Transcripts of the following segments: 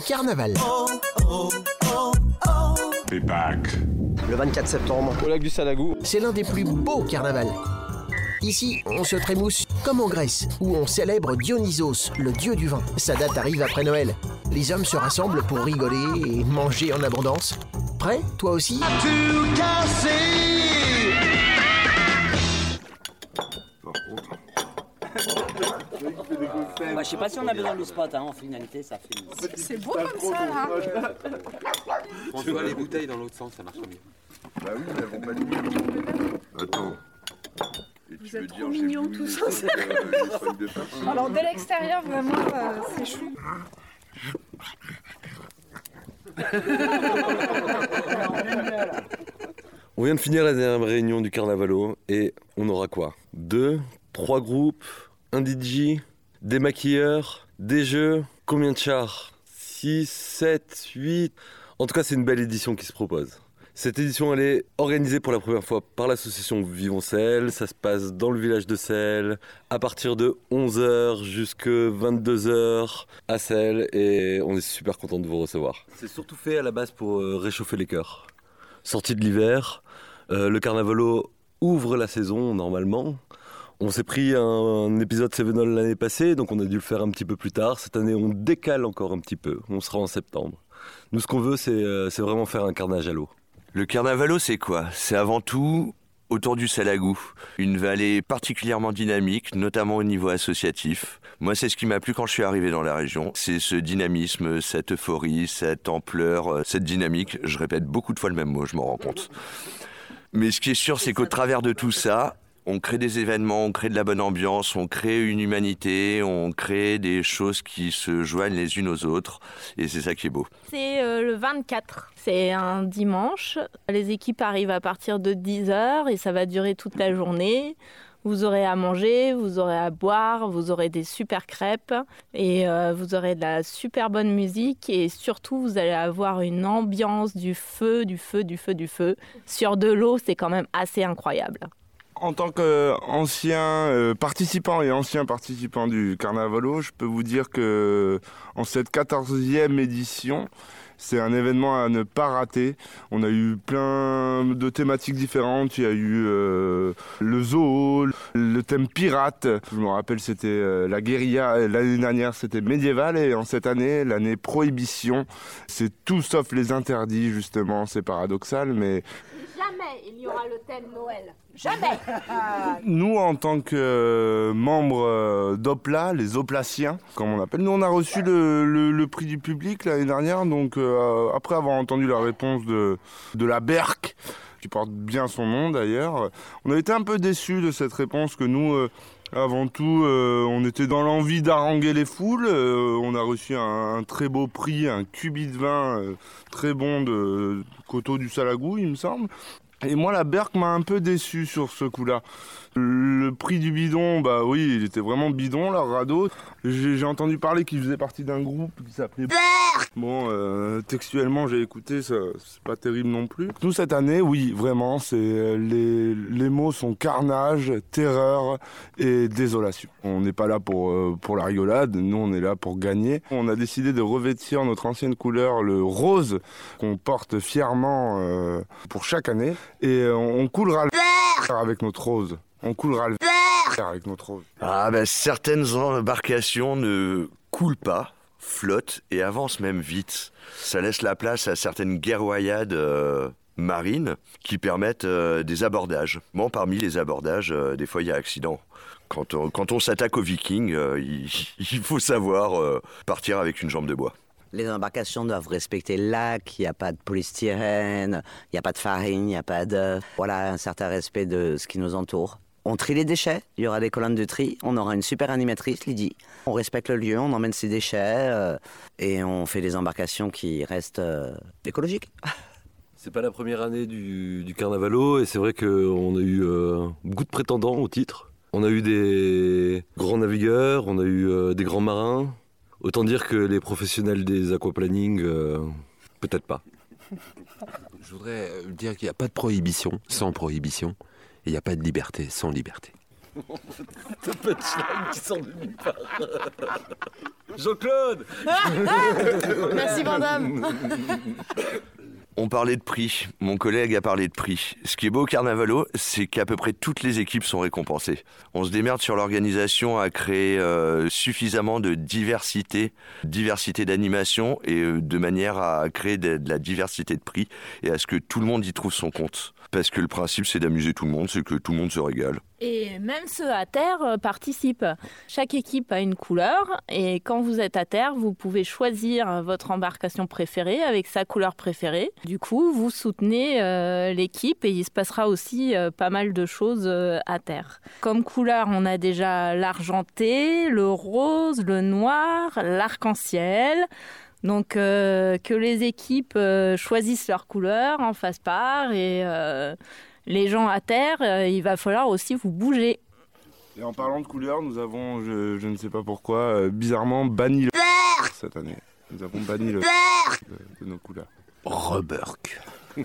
carnaval. Be back. Le 24 septembre, au lac du Salagou. C'est l'un des plus beaux carnavals. Ici, on se trémousse comme en Grèce, où on célèbre Dionysos, le dieu du vin. Sa date arrive après Noël. Les hommes se rassemblent pour rigoler et manger en abondance. Prêt, toi aussi? je sais pas si on a besoin de spot, en finalité, ça fait... C'est beau comme ça, là. François, les bouteilles dans l'autre sens, ça marche mieux. Bah oui, nous n'avons pas de mignon. Attends. Vous êtes trop mignons tous ensemble. Alors, de l'extérieur, vraiment, c'est chou. On vient de finir la dernière réunion du Carnavalo et on aura quoi? 2, 3 groupes, un DJ, des maquilleurs, des jeux, combien de chars? 6, 7, 8... En tout cas, c'est une belle édition qui se propose. Cette édition, elle est organisée pour la première fois par l'association Vivoncelle. Ça se passe dans le village de Celles, à partir de 11h jusqu'à 22h à Celles. Et on est super content de vous recevoir. C'est surtout fait à la base pour réchauffer les cœurs. Sortie de l'hiver, le Carnavalo ouvre la saison normalement. On s'est pris un épisode Sevenol l'année passée, donc on a dû le faire un petit peu plus tard. Cette année, on décale encore un petit peu. On sera en septembre. Nous, ce qu'on veut, c'est vraiment faire un carnage à l'eau. Le Carnavalo, c'est quoi? C'est avant tout autour du Salagou. Une vallée particulièrement dynamique, notamment au niveau associatif. Moi, c'est ce qui m'a plu quand je suis arrivé dans la région. C'est ce dynamisme, cette euphorie, cette ampleur, cette dynamique. Je répète beaucoup de fois le même mot, je m'en rends compte. Mais ce qui est sûr, c'est qu'au travers de tout ça, on crée des événements, on crée de la bonne ambiance, on crée une humanité, on crée des choses qui se joignent les unes aux autres. Et c'est ça qui est beau. C'est le 24. C'est un dimanche. Les équipes arrivent à partir de 10h et ça va durer toute la journée. Vous aurez à manger, vous aurez à boire, vous aurez des super crêpes et vous aurez de la super bonne musique et surtout vous allez avoir une ambiance du feu. Sur de l'eau, c'est quand même assez incroyable. En tant qu'ancien participant et ancien participant du Carnavalo, je peux vous dire que en cette 14e édition, c'est un événement à ne pas rater. On a eu plein de thématiques différentes. Il y a eu le zoo, le thème pirate. Je me rappelle, c'était la guérilla. L'année dernière, c'était médiéval. Et en cette année, l'année prohibition. C'est tout sauf les interdits, justement. C'est paradoxal, mais... Jamais il n'y aura le thème Noël. Jamais. Nous, en tant que membres d'Opla, les Oplasiens, comme on appelle, nous on a reçu le prix du public l'année dernière. Donc après avoir entendu la réponse de la Berck, qui porte bien son nom d'ailleurs, on a été un peu déçus de cette réponse que nous... Avant tout, on était dans l'envie d'haranguer les foules. On a reçu un très beau prix, un cubi de vin très bon de Coteau du Salagou, il me semble. Et moi, la Berck m'a un peu déçu sur ce coup-là. Le prix du bidon, bah oui, il était vraiment bidon, leur radeau. J'ai entendu parler qu'il faisait partie d'un groupe qui s'appelait Berck. Bon, textuellement, j'ai écouté, ça, c'est pas terrible non plus. Nous, cette année, oui, vraiment, c'est les mots sont carnage, terreur et désolation. On n'est pas là pour la rigolade, nous, on est là pour gagner. On a décidé de revêtir notre ancienne couleur, le rose, qu'on porte fièrement pour chaque année. Et on coulera le Berck avec notre rose. On coulera le Berck avec notre rose. Ah ben, certaines embarcations ne coulent pas, flottent et avancent même vite. Ça laisse la place à certaines guerroyades marines qui permettent des abordages. Bon, parmi les abordages, des fois il y a accident. Quand on s'attaque aux Vikings, il faut savoir partir avec une jambe de bois. Les embarcations doivent respecter le lac, il n'y a pas de polystyrène, il n'y a pas de farine, il n'y a pas d'œufs. Voilà, un certain respect de ce qui nous entoure. On trie les déchets, il y aura des colonnes de tri, on aura une super animatrice, Lydie. On respecte le lieu, on emmène ses déchets et on fait des embarcations qui restent écologiques. C'est pas la première année du Carnavalo et c'est vrai qu'on a eu beaucoup de prétendants au titre. On a eu des grands navigueurs, on a eu des grands marins. Autant dire que les professionnels des aquaplaning, peut-être pas. Je voudrais dire qu'il n'y a pas de prohibition sans prohibition. Et il n'y a pas de liberté sans liberté. Ce punchline qui sort de nulle part. Jean-Claude. Merci Vandame. On parlait de prix, mon collègue a parlé de prix. Ce qui est beau au Carnavalo, c'est qu'à peu près toutes les équipes sont récompensées. On se démerde sur l'organisation à créer suffisamment de diversité d'animation et de manière à créer de la diversité de prix et à ce que tout le monde y trouve son compte. Parce que le principe, c'est d'amuser tout le monde, c'est que tout le monde se régale. Et même ceux à terre participent. Chaque équipe a une couleur et quand vous êtes à terre, vous pouvez choisir votre embarcation préférée avec sa couleur préférée. Du coup, vous soutenez l'équipe et il se passera aussi pas mal de choses à terre. Comme couleur, on a déjà l'argenté, le rose, le noir, l'arc-en-ciel. Donc que les équipes choisissent leur couleur, en fassent part et les gens à terre, il va falloir aussi vous bouger. Et en parlant de couleurs, nous avons, je ne sais pas pourquoi, bizarrement banni le cette année. Nous avons banni le de nos couleurs. Reburk.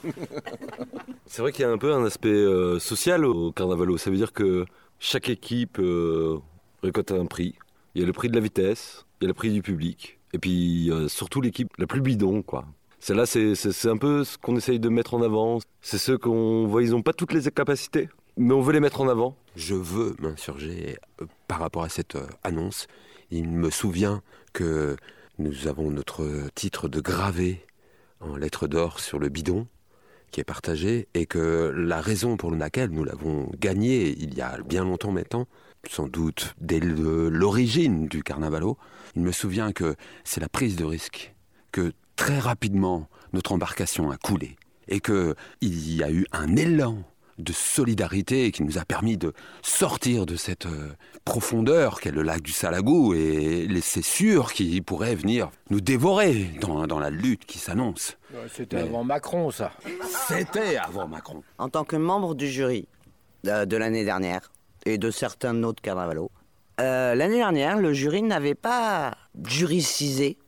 C'est vrai qu'il y a un peu un aspect social au Carnavalo. Ça veut dire que chaque équipe récolte un prix. Il y a le prix de la vitesse, il y a le prix du public. Et puis surtout l'équipe la plus bidon, quoi. Celle-là, c'est un peu ce qu'on essaye de mettre en avant. C'est ceux qu'on voit, ils n'ont pas toutes les capacités, mais on veut les mettre en avant. Je veux m'insurger par rapport à cette annonce. Il me souvient que nous avons notre titre de gravé en lettres d'or sur le bidon qui est partagé et que la raison pour laquelle nous l'avons gagné il y a bien longtemps maintenant, sans doute dès l'origine du Carnavalo, il me souvient que c'est la prise de risque, que très rapidement notre embarcation a coulé et qu'il y a eu un élan de solidarité qui nous a permis de sortir de cette profondeur qu'est le lac du Salagou et laisser sûr qu'il pourrait venir nous dévorer dans la lutte qui s'annonce. C'était avant Macron, ça. C'était avant Macron. En tant que membre du jury de l'année dernière et de certains autres carnavalos, l'année dernière, le jury n'avait pas juricisé.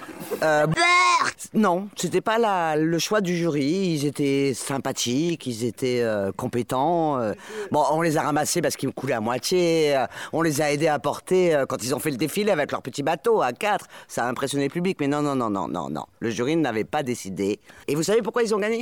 Non, c'était pas le choix du jury. Ils étaient sympathiques, ils étaient compétents. Bon, on les a ramassés parce qu'ils coulaient à moitié. On les a aidés à porter quand ils ont fait le défilé avec leur petit bateau à 4. Ça a impressionné le public, mais non. Le jury n'avait pas décidé. Et vous savez pourquoi ils ont gagné ?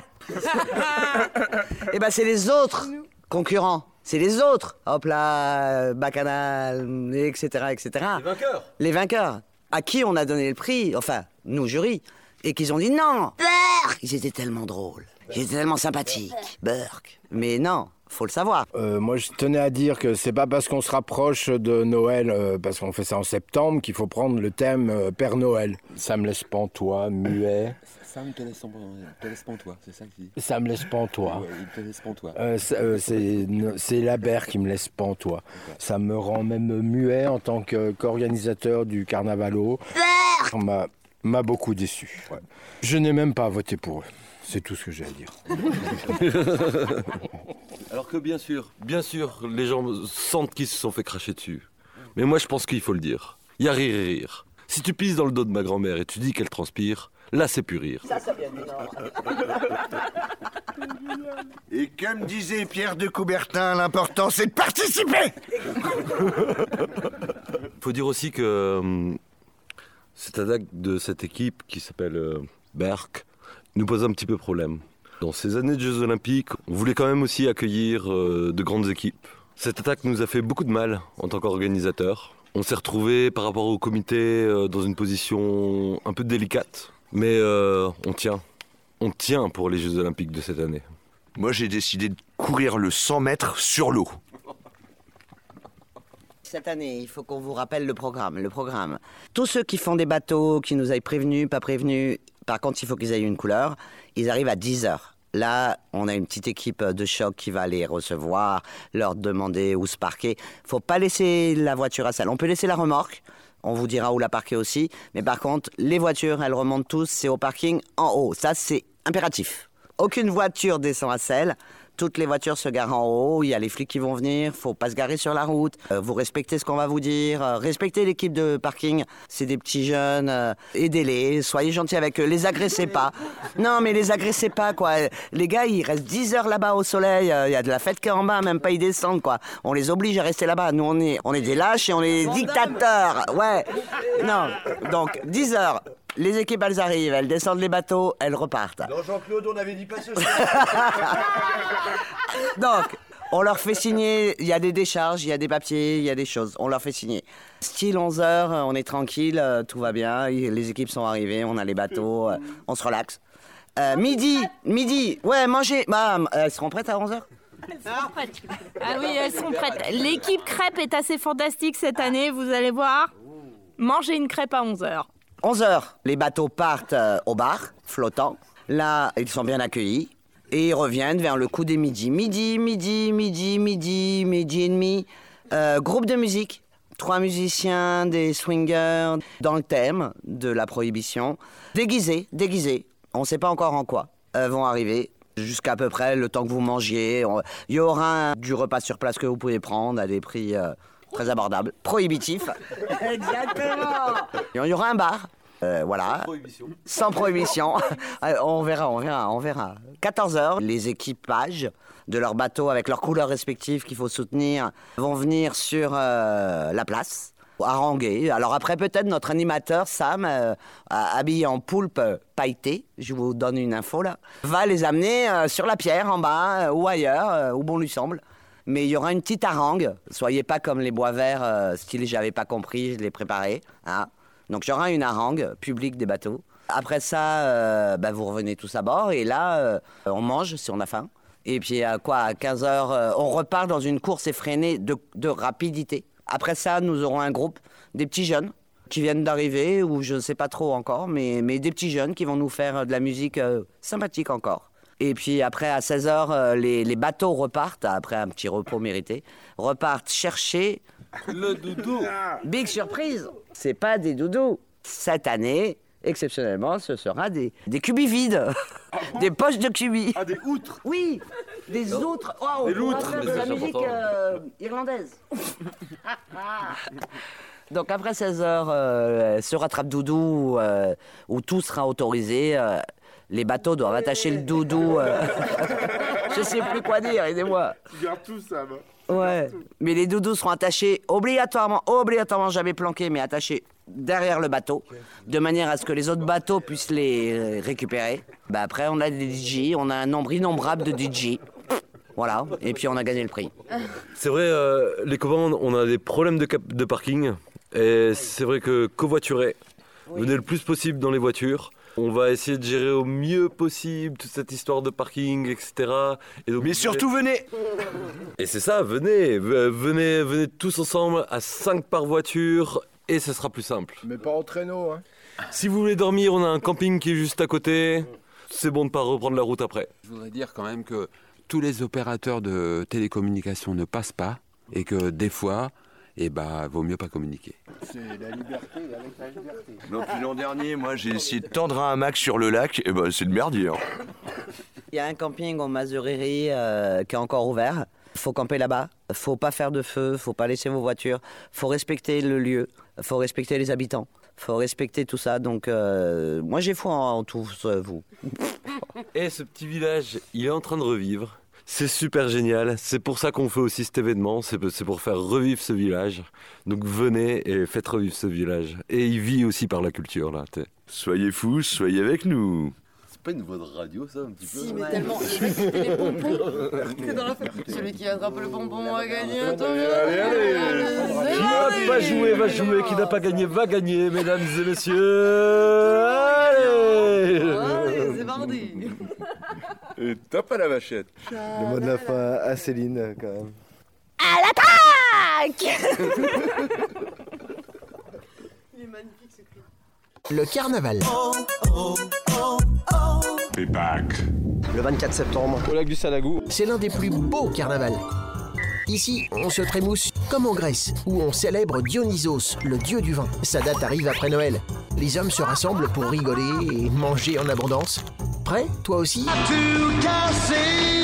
Eh ben, c'est les autres concurrents. C'est les autres. Hop là, Bacchanal, etc. Les vainqueurs. À qui on a donné le prix, enfin, nous, jury, et qu'ils ont dit non. Burk. Ils étaient tellement drôles, ils étaient tellement sympathiques. Burk. Mais non, faut le savoir. Moi, je tenais à dire que c'est pas parce qu'on se rapproche de Noël, parce qu'on fait ça en septembre, qu'il faut prendre le thème Père Noël. Ça me laisse pantois, muet. Ça me te laisse pantois, c'est ça qu'il dit. Ça me laisse pantois. Ouais, il te laisse pantois. C'est l'Abert qui me laisse pantois. Okay. Ça me rend même muet en tant qu'organisateur du Carnavalo. M'a beaucoup déçu. Ouais. Je n'ai même pas voté pour eux. C'est tout ce que j'ai à dire. Alors que bien sûr, les gens sentent qu'ils se sont fait cracher dessus. Mais moi, je pense qu'il faut le dire. Il y a rire et rire. Si tu pisses dans le dos de ma grand-mère et tu dis qu'elle transpire, là, c'est plus rire. Ça vient du Nord. Et comme disait Pierre de Coubertin, l'important, c'est de participer. Faut dire aussi que cette attaque de cette équipe qui s'appelle Berck nous pose un petit peu problème. Dans ces années de Jeux Olympiques, on voulait quand même aussi accueillir de grandes équipes. Cette attaque nous a fait beaucoup de mal en tant qu'organisateurs. On s'est retrouvés par rapport au comité dans une position un peu délicate. Mais on tient pour les Jeux Olympiques de cette année. Moi, j'ai décidé de courir le 100 mètres sur l'eau. Cette année, il faut qu'on vous rappelle le programme. Tous ceux qui font des bateaux, qui nous aient prévenus, pas prévenus, par contre, il faut qu'ils aient une couleur, ils arrivent à 10h. Là, on a une petite équipe de choc qui va les recevoir, leur demander où se parquer. Faut pas laisser la voiture à salle. On peut laisser la remorque. On vous dira où la parquer aussi. Mais par contre, les voitures, elles remontent tous. C'est au parking en haut. Ça, c'est impératif. Aucune voiture descend à Celle. Toutes les voitures se garent en haut, il y a les flics qui vont venir, faut pas se garer sur la route, vous respectez ce qu'on va vous dire, respectez l'équipe de parking, c'est des petits jeunes, aidez-les, soyez gentils avec eux, les agressez pas. Non mais les agressez pas quoi, les gars ils restent 10 heures là-bas au soleil, il y a de la fête qui est en bas, même pas ils descendent quoi. On les oblige à rester là-bas, nous on est des lâches et on est des dictateurs, ouais. Non, donc 10 heures. Les équipes, elles arrivent, elles descendent les bateaux, elles repartent. Non, Jean-Claude, on avait dit pas ce Donc, on leur fait signer, il y a des décharges, il y a des papiers, il y a des choses, on leur fait signer. Style 11h, on est tranquille, tout va bien, les équipes sont arrivées, on a les bateaux, on se relaxe. Midi, ouais, manger, elles seront prêtes à 11h ? Elles sont prêtes. Ah oui, elles sont prêtes. L'équipe crêpe est assez fantastique cette année, vous allez voir. Manger une crêpe à 11h. 11h, les bateaux partent au bar, flottant. Là, ils sont bien accueillis. Et ils reviennent vers le coup des midi. Midi et demi. Groupe de musique. 3 musiciens, des swingers, dans le thème de la prohibition. Déguisés. On ne sait pas encore en quoi. Vont arriver jusqu'à peu près le temps que vous mangiez. Il y aura du repas sur place que vous pouvez prendre à des prix... très abordable, prohibitif. Exactement. Il y aura un bar, voilà. Sans prohibition. On verra. 14h, les équipages de leurs bateaux avec leurs couleurs respectives qu'il faut soutenir vont venir sur la place, haranguer. Alors après, peut-être notre animateur, Sam, habillé en poulpe pailleté, je vous donne une info là, va les amener sur la pierre en bas ou ailleurs, où bon lui semble. Mais il y aura une petite harangue. Soyez pas comme les bois verts, style j'avais pas compris, je l'ai préparé. Hein. Donc il y aura une harangue publique des bateaux. Après ça, vous revenez tous à bord et là, on mange si on a faim. Et puis à 15h, on repart dans une course effrénée de rapidité. Après ça, nous aurons un groupe, des petits jeunes qui viennent d'arriver, ou je ne sais pas trop encore, mais des petits jeunes qui vont nous faire de la musique sympathique encore. Et puis après, à 16h, les bateaux repartent, après un petit repos mérité, repartent chercher... le doudou. Big surprise, c'est pas des doudous. Cette année, exceptionnellement, ce sera des cubis vides. Ah bon? Des poches de cubis. Ah, des outres? Oui, des outres. Oh, des loutres. De la musique irlandaise. Donc après 16h, ce rattrape-doudou, où tout sera autorisé... les bateaux doivent attacher le doudou. Je sais plus quoi dire, aidez-moi. Tu gardes tout ça, bah. Ouais, mais les doudous seront attachés obligatoirement, jamais planqués, mais attachés derrière le bateau, de manière à ce que les autres bateaux puissent les récupérer. Après, on a des DJ, on a un nombre innombrable de DJ. Voilà, et puis on a gagné le prix. C'est vrai, les copains, on a des problèmes de parking. Et c'est vrai que covoiturer, venez le plus possible dans les voitures. On va essayer de gérer au mieux possible toute cette histoire de parking, etc. Et donc, mais surtout, venez. Et c'est ça, venez tous ensemble à 5 par voiture et ce sera plus simple. Mais pas en traîneau, hein. Si vous voulez dormir, on a un camping qui est juste à côté. C'est bon de ne pas reprendre la route après. Je voudrais dire quand même que tous les opérateurs de télécommunications ne passent pas et que des fois... vaut mieux pas communiquer. C'est la liberté avec la liberté. Non, puis l'an dernier, moi, j'ai essayé de tendre un hamac sur le lac, et c'est le merdier. Hein. Il y a un camping au Mazuriri qui est encore ouvert. Faut camper là-bas. Faut pas faire de feu, faut pas laisser vos voitures. Faut respecter le lieu, faut respecter les habitants. Faut respecter tout ça. Donc, moi, j'ai foi en tous vous. Et ce petit village, il est en train de revivre. C'est super génial, c'est pour ça qu'on fait aussi cet événement, c'est pour faire revivre ce village. Donc venez et faites revivre ce village. Et il vit aussi par la culture là. Soyez fous, soyez avec nous. C'est pas une voix de radio ça un petit peu? Si, mais tellement. Les pompons. C'est dans la fin. Celui qui attrape le pompon va gagner un temps. Qui n'a pas joué va jouer, qui n'a pas gagné va gagner, mesdames et messieurs. Allez, c'est parti. Et top à la vachette. Le mot de la fin à Céline, quand même. À l'attaque. Il est magnifique ce cri. Le carnaval. Be back. Le 24 septembre, Au lac du Salagou. c'est l'un des plus beaux carnavals. Ici, on se trémousse comme en Grèce, où on célèbre Dionysos, le dieu du vin. Sa date arrive après Noël. Les hommes se rassemblent pour rigoler et manger en abondance. Prêt, toi aussi? Tout casser.